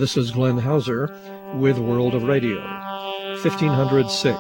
This is Glenn Hauser with World of Radio, 1506.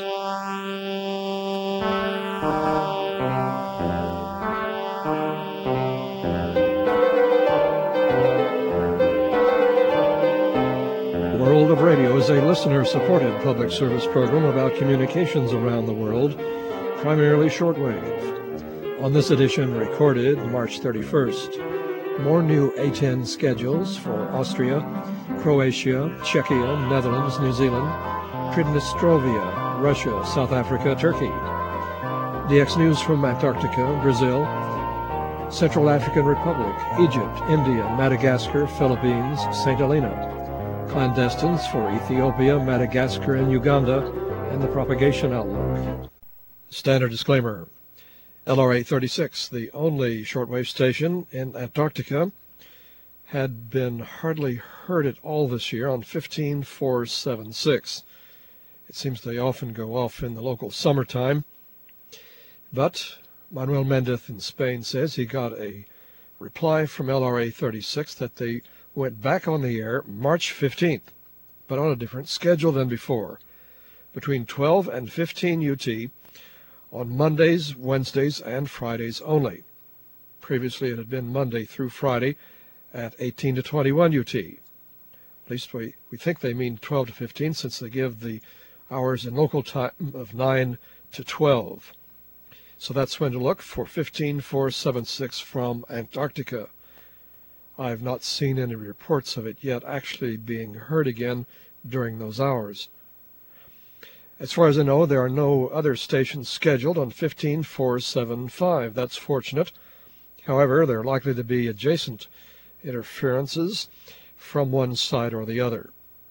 World of Radio is a listener-supported public service program about communications around the world, primarily shortwave. On this edition, recorded March 31st, more new A10 schedules for Austria, Croatia, Czechia, Netherlands, New Zealand, Pridnestrovia, Russia, South Africa, Turkey. DX News from Antarctica, Brazil, Central African Republic, Egypt, India, Madagascar, Philippines, St. Helena. Clandestines for Ethiopia, Madagascar, and Uganda, and the propagation outlook. Standard disclaimer. LRA 36, the only shortwave station in Antarctica, had been hardly heard at all this year on 15476. It seems they often go off in the local summertime, but Manuel Mendez in Spain says he got a reply from LRA 36 that they went back on the air March 15th, but on a different schedule than before, between 12 and 15 UT on Mondays, Wednesdays, and Fridays only. Previously it had been Monday through Friday at 18 to 21 UT. At least we think they mean 12 to 15 since they give the hours in local time of 9 to 12. So that's when to look for 15476 from Antarctica. I've not seen any reports of it yet actually being heard again during those hours. As far as I know, there are no other stations scheduled on 15475. That's fortunate. However, there are likely to be adjacent interferences from one side or the other.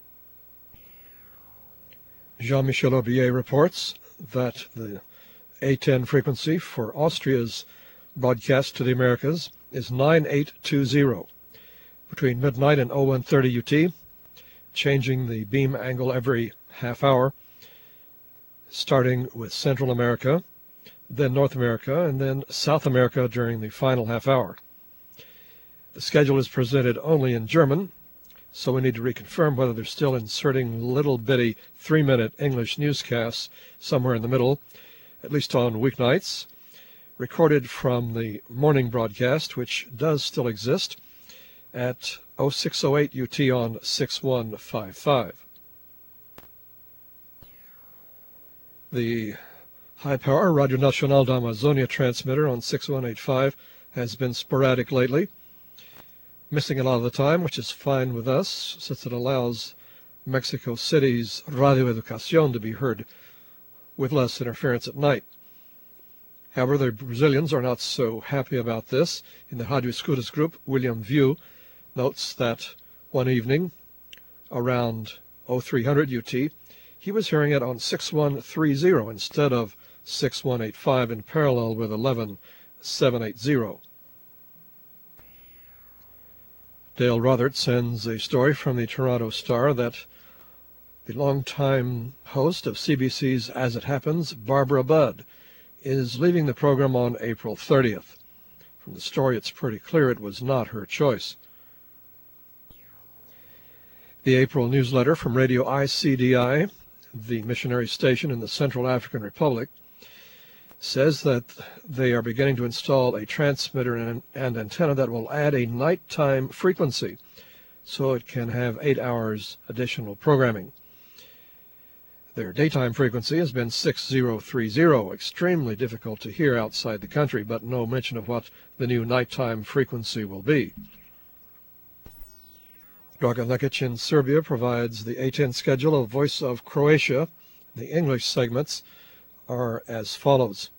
Jean-Michel Aubier reports that the A10 frequency for Austria's broadcast to the Americas is 9820 between midnight and 0130 UT, changing the beam angle every half hour, starting with Central America, then North America, and then South America during the final half hour. The schedule is presented only in German, so we need to reconfirm whether they're still inserting little bitty 3-minute English newscasts somewhere in the middle, at least on weeknights, recorded from the morning broadcast, which does still exist, at 0608 UT on 6155. The high-power Radio Nacional da Amazonia transmitter on 6185 has been sporadic lately, missing a lot of the time, which is fine with us, since it allows Mexico City's Radio Educación to be heard with less interference at night. However, the Brazilians are not so happy about this. In the Radio Escutas group, William View notes that one evening, around 0300 UT, he was hearing it on 6130 instead of 6185 in parallel with 11780. Dale Rothert sends a story from the Toronto Star that the longtime host of CBC's As It Happens, Barbara Budd, is leaving the program on April 30th. From the story, it's pretty clear it was not her choice. The April newsletter from Radio ICDI, the missionary station in the Central African Republic, says that they are beginning to install a transmitter and antenna that will add a nighttime frequency so it can have 8 hours additional programming. Their daytime frequency has been 6030, extremely difficult to hear outside the country, but no mention of what the new nighttime frequency will be. Dragan Lekic in Serbia provides the A10 schedule of Voice of Croatia. The English segments are as follows.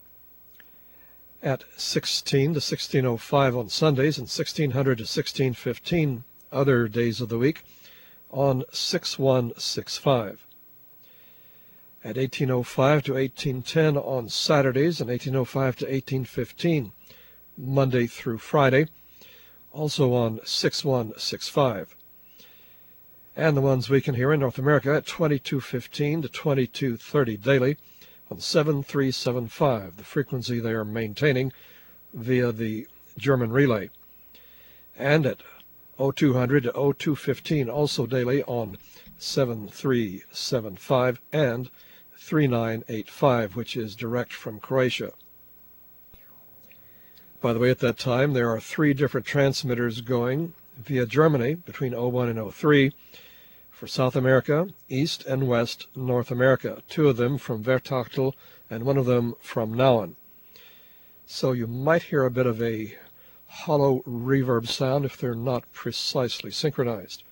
At 16 to 1605 on Sundays and 1600 to 1615 other days of the week on 6165. At 1805 to 1810 on Saturdays and 1805 to 1815 Monday through Friday, also on 6165. And the ones we can hear in North America at 2215 to 2230 daily on 7375, the frequency they are maintaining via the German relay, and at 0200 to 0215, also daily on 7375 and 3985, which is direct from Croatia. By the way, at that time, there are 3 different transmitters going via Germany between 01 and 03 for South America, East and West North America, 2 of them from Vertachtel and 1 of them from Nauen. So you might hear a bit of a hollow reverb sound if they're not precisely synchronized.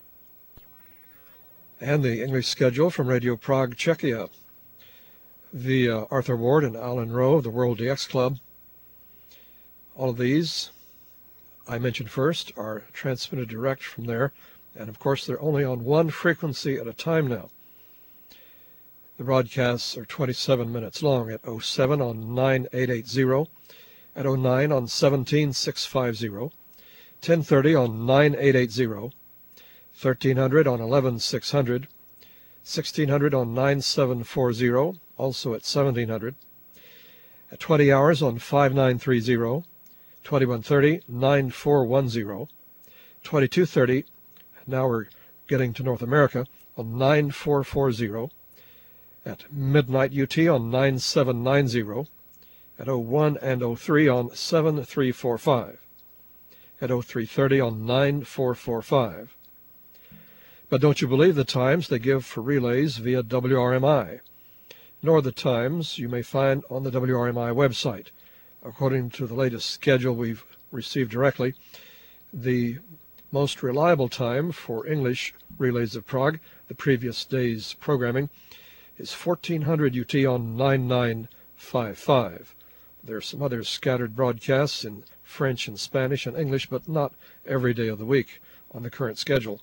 And the English schedule from Radio Prague, Czechia, via Arthur Ward and Alan Rowe of the World DX Club. All of these I mentioned first are transmitted direct from there, and of course they're only on 1 frequency at a time now. The broadcasts are 27 minutes long at 07 on 9880, at 09 on 17650, 1030 on 9880, 1300 on 11600, 1600 on 9740, also at 1700, at 20 hours on 5930, 2130 9410, 2230, now we're getting to North America, on 9440, at midnight UT on 9790, at 01 and 03 on 7345, at 0330 on 9445. But don't you believe the times they give for relays via WRMI, nor the times you may find on the WRMI website. According to the latest schedule we've received directly, the most reliable time for English Relays of Prague, the previous day's programming, is 1400 UT on 9955. There are some other scattered broadcasts in French and Spanish and English, but not every day of the week on the current schedule.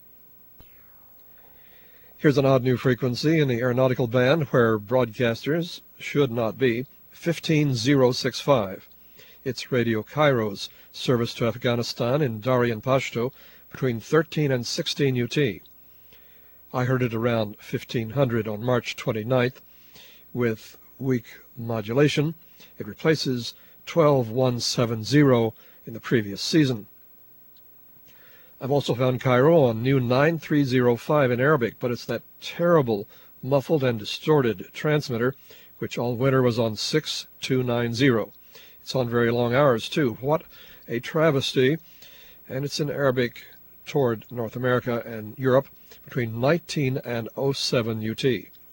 Here's an odd new frequency in the aeronautical band where broadcasters should not be, 15065. It's Radio Cairo's service to Afghanistan in Dari and Pashto between 13 and 16 UT. I heard it around 1500 on March 29th with weak modulation. It replaces 12170 in the previous season. I've also found Cairo on new 9305 in Arabic, but it's that terrible, muffled and distorted transmitter, which all winter was on 6290. It's on very long hours, too. What a travesty. And it's in Arabic toward North America and Europe between 19 and 07 UT.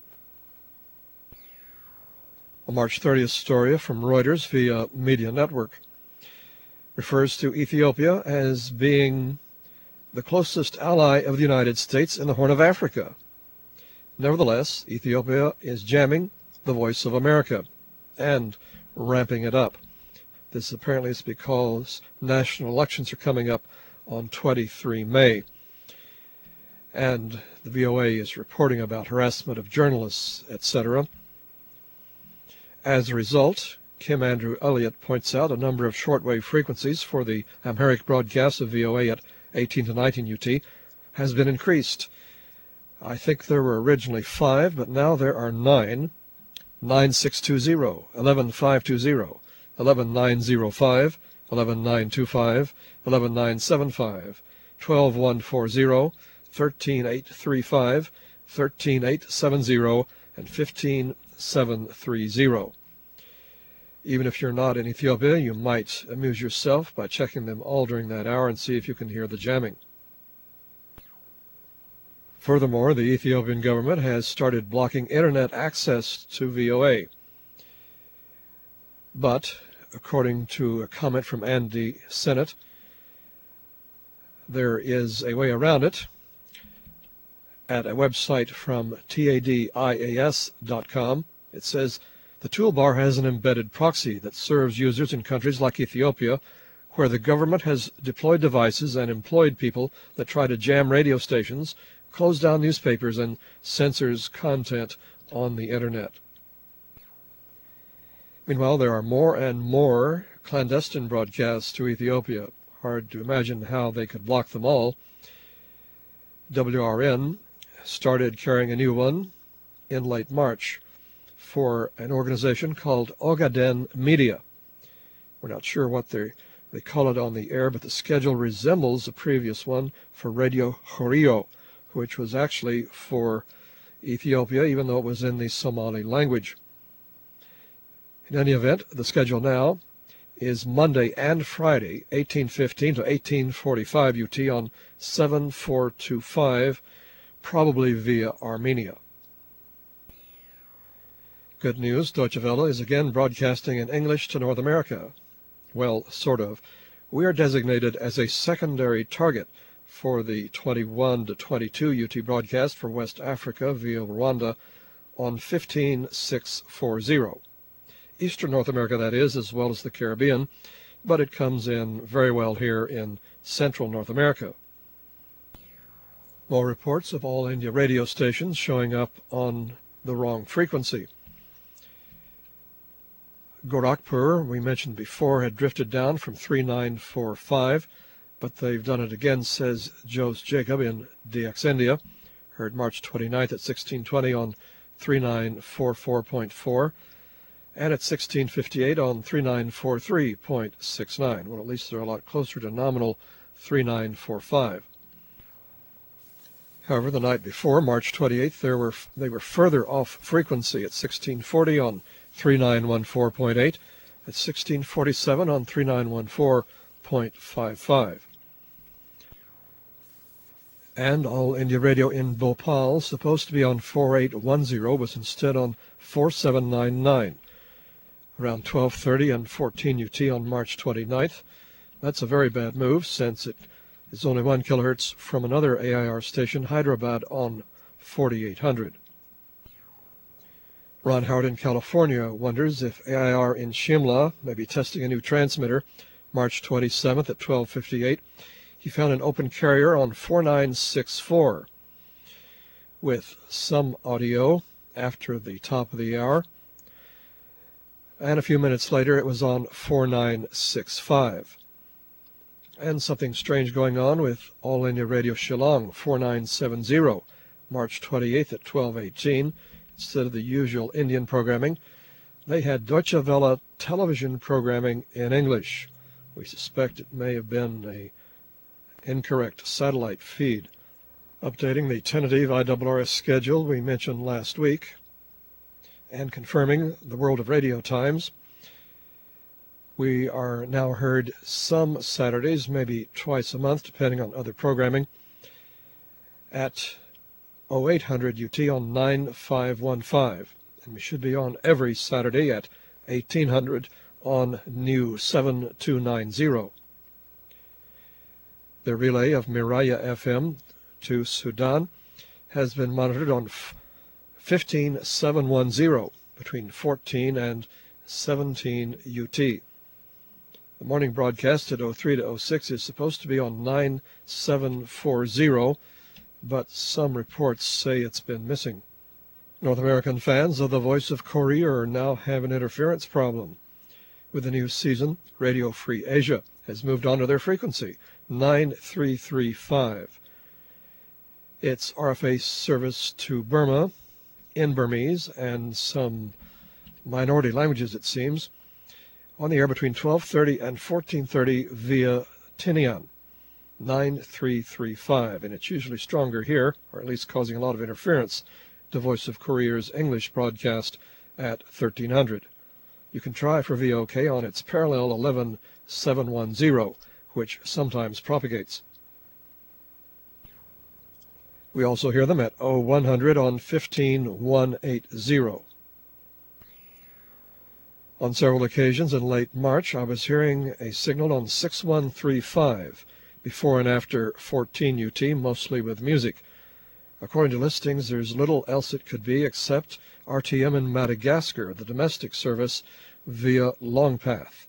A March 30th story from Reuters via Media Network refers to Ethiopia as being the closest ally of the United States in the Horn of Africa. Nevertheless, Ethiopia is jamming the Voice of America and ramping it up. This apparently is because national elections are coming up on 23 May. And the VOA is reporting about harassment of journalists, etc. As a result, Kim Andrew Elliott points out a number of shortwave frequencies for the Amharic broadcast of VOA at 18 to 19 UT has been increased. I think there were originally 5, but now there are 9. 9620, 11520, 11905, 11925, 11975, 12140, 13835, 13870, and 15730. Even if you're not in Ethiopia, you might amuse yourself by checking them all during that hour and see if you can hear the jamming. Furthermore, the Ethiopian government has started blocking internet access to VOA. But, according to a comment from Andy Sennett, there is a way around it. At a website from tadias.com, it says, the toolbar has an embedded proxy that serves users in countries like Ethiopia, where the government has deployed devices and employed people that try to jam radio stations, close down newspapers, and censors content on the internet. Meanwhile, there are more and more clandestine broadcasts to Ethiopia. Hard to imagine how they could block them all. WRN started carrying a new one in late March for an organization called Ogaden Media. We're not sure what they They call it on the air, but the schedule resembles the previous one for Radio Chorio, which was actually for Ethiopia, even though it was in the Somali language. In any event, the schedule now is Monday and Friday, 1815 to 1845 UT on 7425, probably via Armenia. Good news, Deutsche Welle is again broadcasting in English to North America. Well, sort of. We are designated as a secondary target for the 21 to 22 UT broadcast for West Africa via Rwanda on 15640. Eastern North America, that is, as well as the Caribbean, but it comes in very well here in Central North America. More reports of All India radio stations showing up on the wrong frequency. Gorakhpur, we mentioned before, had drifted down from 3945, but they've done it again, says Jose Jacob in DX India. Heard March 29th at 1620 on 3944.4, and at 1658 on 3943.69. Well, at least they're a lot closer to nominal 3945. However, the night before, March 28th, they were further off frequency at 1640 on 3914.8, at 1647 on 3914.55. And All India Radio in Bhopal, supposed to be on 4810, was instead on 4799, around 12:30 and 14 UT on March 29th. That's a very bad move, since it is only 1 kilohertz from another AIR station, Hyderabad, on 4800. Ron Howard in California wonders if AIR in Shimla may be testing a new transmitter. March 27th at 12:58, he found an open carrier on 4964 with some audio after the top of the hour, and a few minutes later it was on 4965. And something strange going on with All India Radio Shillong, 4970, March 28th at 12:18. Instead of the usual Indian programming, they had Deutsche Welle television programming in English. We suspect it may have been an incorrect satellite feed. Updating the tentative IRRS schedule we mentioned last week, and confirming the World of Radio times, we are now heard some Saturdays, maybe twice a month, depending on other programming, at 0800 UT on 9515, and we should be on every Saturday at 1800 on New 7290. The relay of Miraya FM to Sudan has been monitored on 15710 between 14 and 17 UT. The morning broadcast at 03 to 06 is supposed to be on 9740, but some reports say it's been missing. North American fans of the Voice of Korea now have an interference problem. With the new season, Radio Free Asia has moved on to their frequency, 9335. It's RFA service to Burma, in Burmese, and some minority languages, it seems, on the air between 12:30 and 14:30 via Tinian, 9335, and it's usually stronger here, or at least causing a lot of interference, to Voice of Korea's English broadcast at 1300. You can try for VOK on its parallel 11710, which sometimes propagates. We also hear them at 0100 on 15180. On several occasions in late March, I was hearing a signal on 6135, before and after 14 UT, mostly with music. According to listings, there's little else it could be except RTM in Madagascar, the domestic service via Longpath.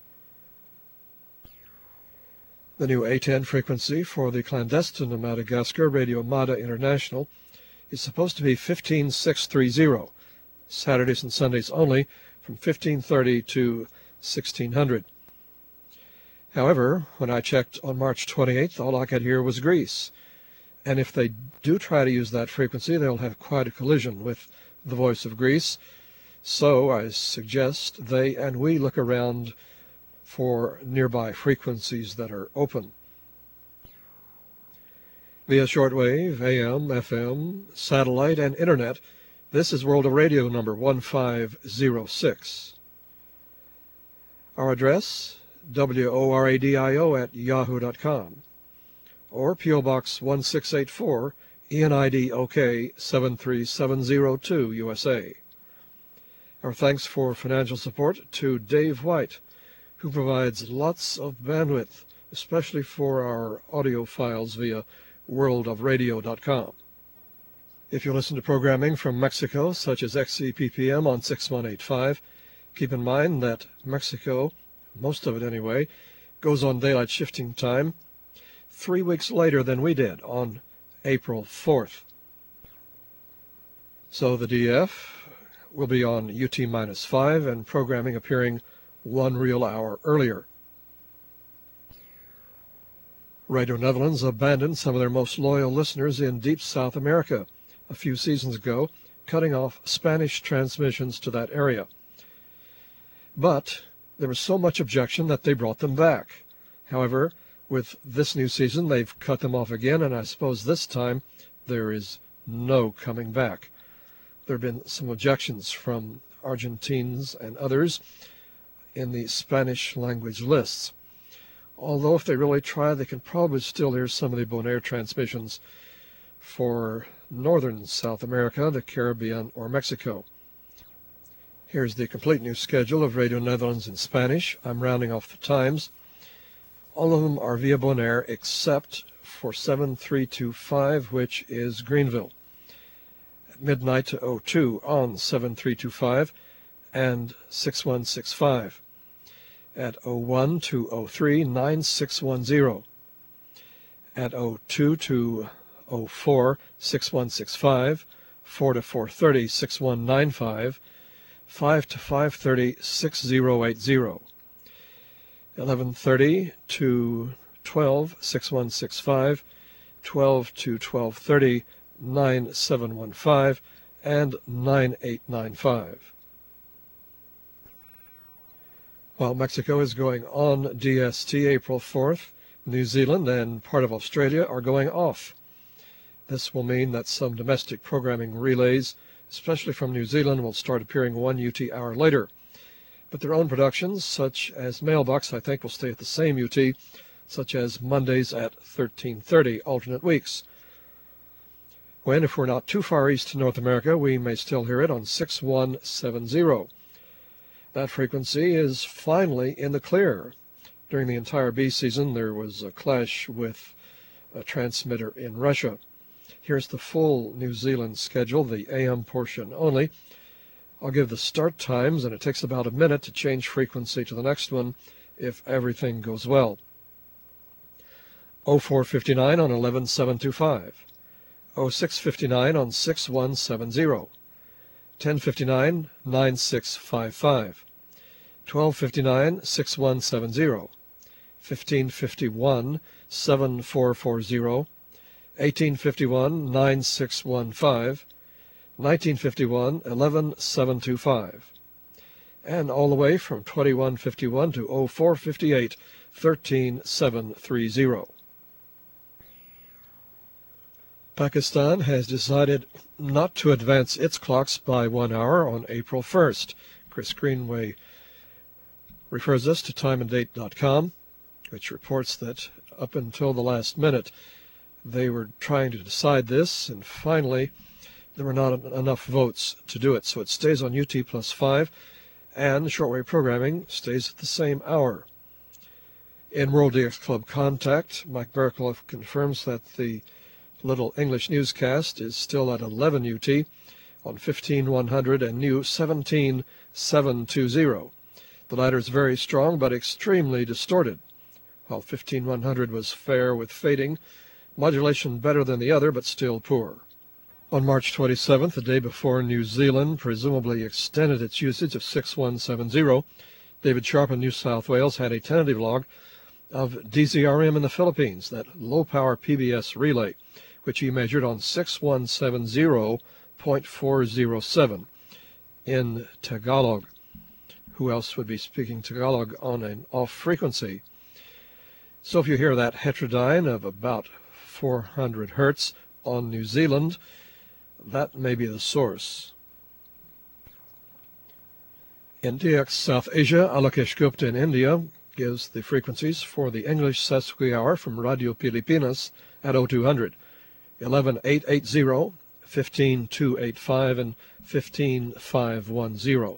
The new A10 frequency for the clandestine of Madagascar, Radio Mada International, is supposed to be 15630, Saturdays and Sundays only, from 1530 to 1600. However, when I checked on March 28th, all I could hear was Greece. And if they do try to use that frequency, they'll have quite a collision with the Voice of Greece. So I suggest they and we look around for nearby frequencies that are open. Via shortwave, AM, FM, satellite, and Internet, this is World of Radio number 1506. Our address, WORADIO@yahoo.com, or P.O. Box 1684, ENID OK 73702, USA. Our thanks for financial support to Dave White, who provides lots of bandwidth, especially for our audio files via worldofradio.com. If you listen to programming from Mexico, such as XCPPM on 6185, keep in mind that Mexico, most of it anyway, goes on daylight shifting time 3 weeks later than we did, on April 4th. So the DF will be on UT-5 and programming appearing 1 real hour earlier. Radio Netherlands abandoned some of their most loyal listeners in deep South America a few seasons ago, cutting off Spanish transmissions to that area. But there was so much objection that they brought them back. However, with this new season, they've cut them off again, and I suppose this time there is no coming back. There have been some objections from Argentines and others in the Spanish language lists. Although if they really try, they can probably still hear some of the Bonaire transmissions for northern South America, the Caribbean, or Mexico. Here's the complete new schedule of Radio Netherlands in Spanish. I'm rounding off the times. All of them are via Bonaire except for 7325, which is Greenville. At midnight to 02 on 7325 and 6165. At 01 to 03, 9610. At 02 to 04, 6165, 4 to 4:30, 6195, 5 to 5:30, 6080. 11:30 to 12, 6165, 12 to 12:30, 9715, and 9895. While Mexico is going on DST April 4th, New Zealand and part of Australia are going off. This will mean that some domestic programming relays, especially from New Zealand, will start appearing 1 UT hour later. But their own productions, such as Mailbox, I think will stay at the same UT, such as Mondays at 13:30, alternate weeks. When, if we're not too far east to North America, we may still hear it on 6170. That frequency is finally in the clear. During the entire B season, there was a clash with a transmitter in Russia. Here's the full New Zealand schedule, the AM portion only. I'll give the start times, and it takes about a minute to change frequency to the next one if everything goes well. 0459 on 11725. 0659 on 6170. 1059 9655. 1259 6170. 1551 7440. 1851 9615. 1951 11725. And all the way from 2151 to 0458 13730. Pakistan has decided not to advance its clocks by 1 hour on April 1st. Chris Greenway refers us to timeanddate.com, which reports that up until the last minute they were trying to decide this, and finally there were not enough votes to do it. So it stays on UT+5, and shortwave programming stays at the same hour. In World DX Club Contact, Mike Berkloff confirms that the Little English newscast is still at 11 UT on 15100 and new 17720. The latter is very strong but extremely distorted. While 15100 was fair with fading, modulation better than the other but still poor. On March 27th, the day before New Zealand presumably extended its usage of 6170, David Sharp in New South Wales had a tentative log of DZRM in the Philippines, that low-power PBS relay, which he measured on 6170.407 in Tagalog. Who else would be speaking Tagalog on an off frequency? So if you hear that heterodyne of about 400 hertz on New Zealand, that may be the source. In DX South Asia, Alokesh Gupta in India gives the frequencies for the English Sesqui hour from Radio Pilipinas at 0200, 11880, 15285, and 15510.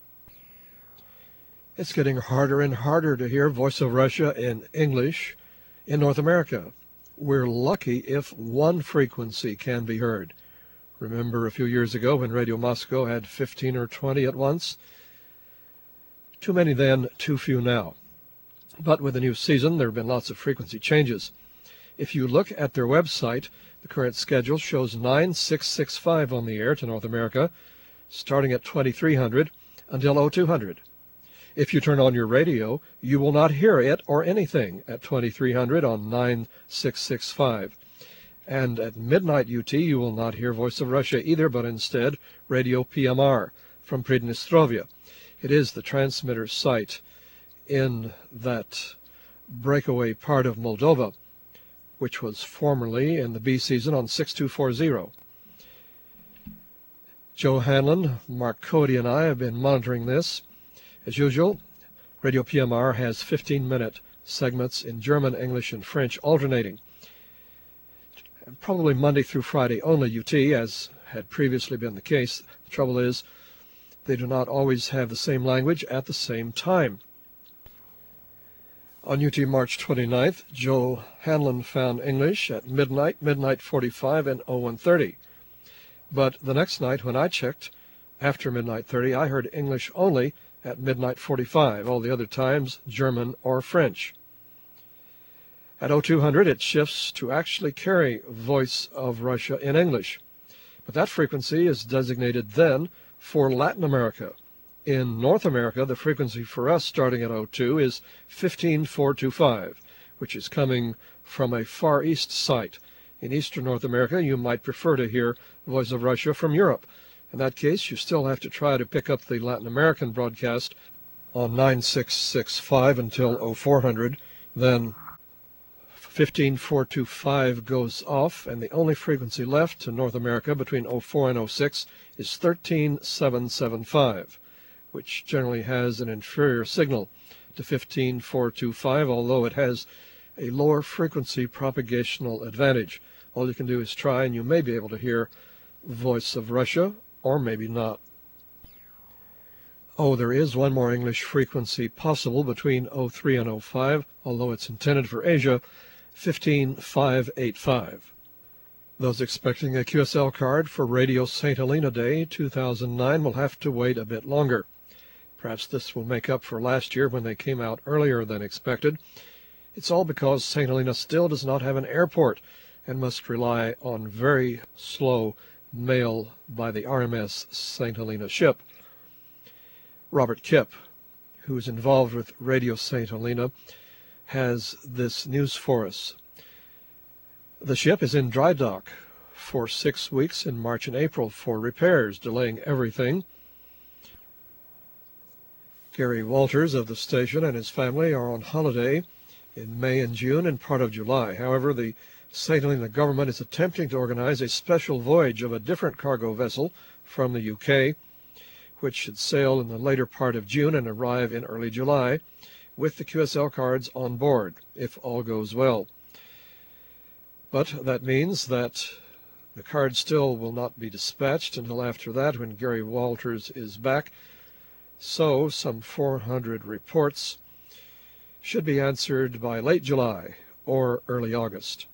It's getting harder and harder to hear Voice of Russia in English in North America. We're lucky if one frequency can be heard. Remember a few years ago when Radio Moscow had 15 or 20 at once? Too many then, too few now. But with the new season, there have been lots of frequency changes. If you look at their website, the current schedule shows 9665 on the air to North America, starting at 2300 until 0200. If you turn on your radio, you will not hear it or anything at 2300 on 9665. And at midnight UT, you will not hear Voice of Russia either, but instead Radio PMR from Pridnestrovia. It is the transmitter site in that breakaway part of Moldova, which was formerly in the B season on 6240. Joe Hanlon, Mark Cody, and I have been monitoring this. As usual, Radio PMR has 15-minute segments in German, English, and French alternating. Probably Monday through Friday only UT, as had previously been the case. The trouble is, they do not always have the same language at the same time. On UT March 29th, Joe Hanlon found English at midnight 45, and 0130. But the next night when I checked, after midnight 30, I heard English only at midnight 45, all the other times German or French. At 0200, it shifts to actually carry Voice of Russia in English. But that frequency is designated then for Latin America. In North America, the frequency for us starting at 02 is 15425, which is coming from a Far East site. In Eastern North America, you might prefer to hear Voice of Russia from Europe. In that case, you still have to try to pick up the Latin American broadcast on 9665 until 0400. Then 15425 goes off, and the only frequency left to North America between 04 and 06 is 13775, which generally has an inferior signal to 15425, although it has a lower frequency propagational advantage. All you can do is try, and you may be able to hear Voice of Russia, or maybe not. Oh, there is one more English frequency possible between 03 and 05, although it's intended for Asia, 15585. Those expecting a QSL card for Radio St. Helena Day 2009 will have to wait a bit longer. Perhaps this will make up for last year when they came out earlier than expected. It's all because St. Helena still does not have an airport and must rely on very slow mail by the RMS St. Helena ship. Robert Kipp, who is involved with Radio St. Helena, has this news for us. The ship is in dry dock for 6 weeks in March and April for repairs, delaying everything. Gary Walters of the station and his family are on holiday in May and June and part of July. However, the St. Helena government is attempting to organize a special voyage of a different cargo vessel from the UK, which should sail in the later part of June and arrive in early July, with the QSL cards on board, if all goes well. But that means that the cards still will not be dispatched until after that, when Gary Walters is back. So some 400 reports should be answered by late July or early August.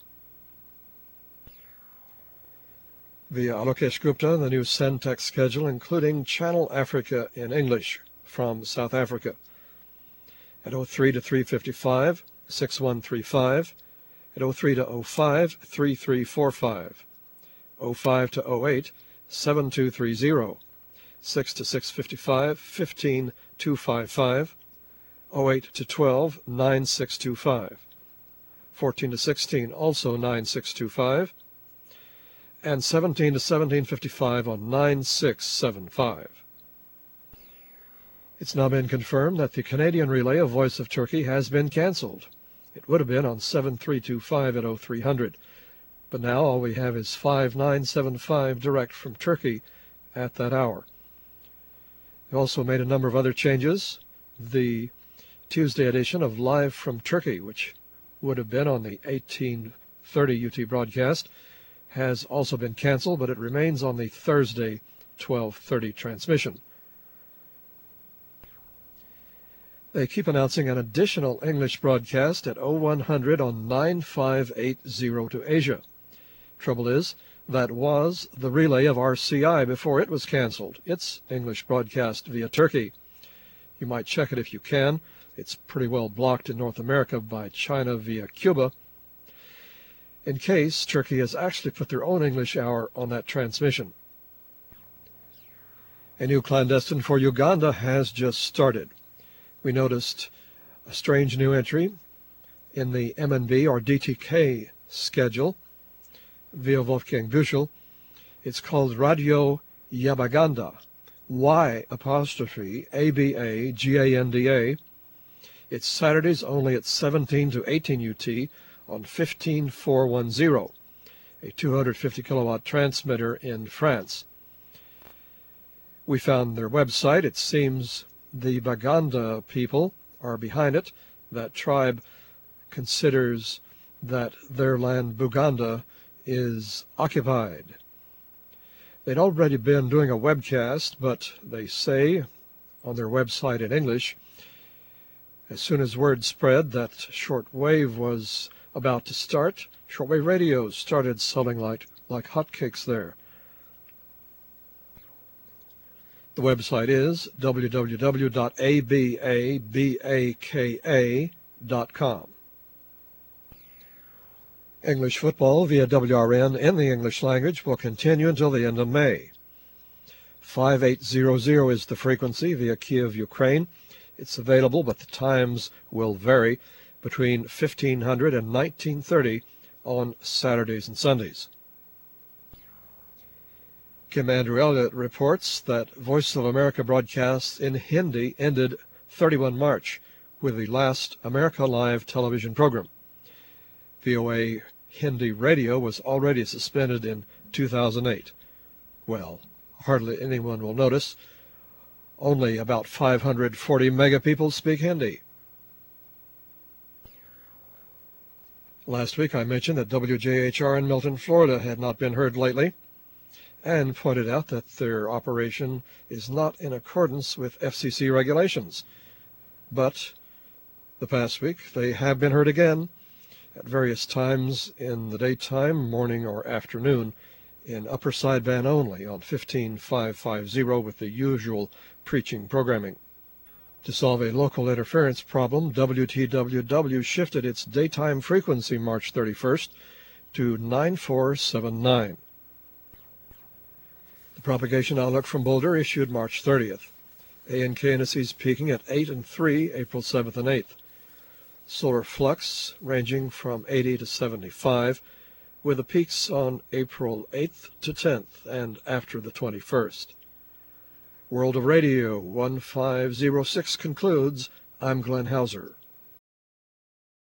Via Alokesh Gupta, the new Centex schedule, including Channel Africa in English from South Africa. At 03 to 355, 6135. At 03 to 05, 3345. 05 to 08, 7230. 6 to 655, 15255. 08 to 12, 9625. 14 to 16, also 9625. And 17 to 1755 on 9675. It's now been confirmed that the Canadian relay of Voice of Turkey has been cancelled. It would have been on 7325 at 0300, but now all we have is 5975 direct from Turkey at that hour. They also made a number of other changes. The Tuesday edition of Live from Turkey, which would have been on the 1830 UT broadcast, has also been canceled, but it remains on the Thursday 1230 transmission. They keep announcing an additional English broadcast at 0100 on 9580 to Asia. Trouble is, that was the relay of RCI before it was canceled, its English broadcast via Turkey. You might check it if you can. It's pretty well blocked in North America by China via Cuba, in case Turkey has actually put their own English hour on that transmission. A new clandestine for Uganda has just started. We noticed a strange new entry in the MNB or DTK schedule via Wolfgang Büchel. It's called Radio Yabaganda, Y''ABAGANDA. It's Saturdays only at 17 to 18 UT on 15410, a 250 kilowatt transmitter in France. We found their website. It seems the Baganda people are behind it. That tribe considers that their land, Buganda, is occupied. They'd already been doing a webcast, but they say on their website in English, as soon as word spread that shortwave was about to start, shortwave radios started selling like hotcakes there. The website is www.ababaka.com. English football via WRN in the English language will continue until the end of May. 5800 is the frequency via Kiev, Ukraine. It's available, but the times will vary between 1500 and 1930 on Saturdays and Sundays. Kim Andrew Elliott reports that Voice of America broadcasts in Hindi ended 31 March with the last America Live television program. VOA Hindi radio was already suspended in 2008. Well, hardly anyone will notice. Only about 540 mega people speak Hindi. Last week I mentioned that WJHR in Milton, Florida had not been heard lately, and pointed out that their operation is not in accordance with FCC regulations. But the past week they have been heard again at various times in the daytime, morning or afternoon, in upper sideband only on 15550 with the usual preaching programming. To solve a local interference problem, WTWW shifted its daytime frequency March 31st to 9479. The propagation outlook from Boulder issued March 30th. ANK indices peaking at 8 and 3, April 7th and 8th. Solar flux ranging from 80 to 75, with the peaks on April 8th to 10th and after the 21st. World of Radio 1506 concludes. I'm Glenn Hauser.